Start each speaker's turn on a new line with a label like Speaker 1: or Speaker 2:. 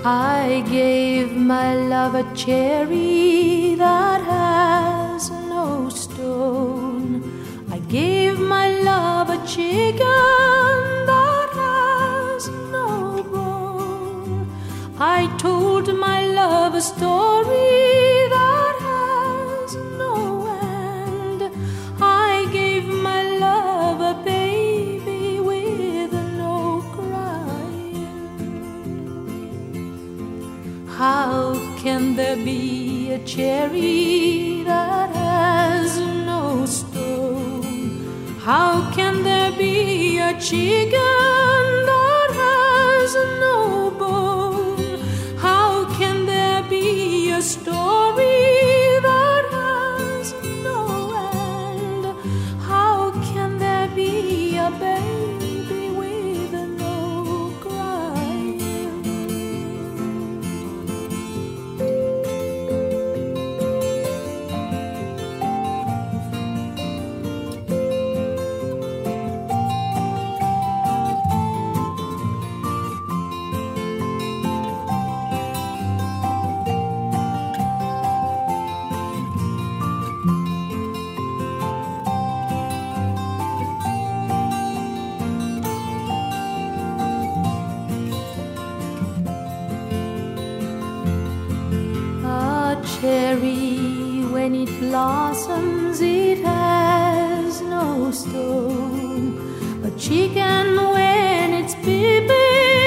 Speaker 1: I gave my love a cherry that has no stone. I gave my love a chicken that has no bone. I told my love a story that has no end. I gave my love a baby with no crying. How can there be a cherry that has no stone? How can there be a chicken that has no bone? How can there be a story that has no end? How can there be a baby with no crying? Cherry, when it blossoms, it has no stone. A chicken, when it's peeping,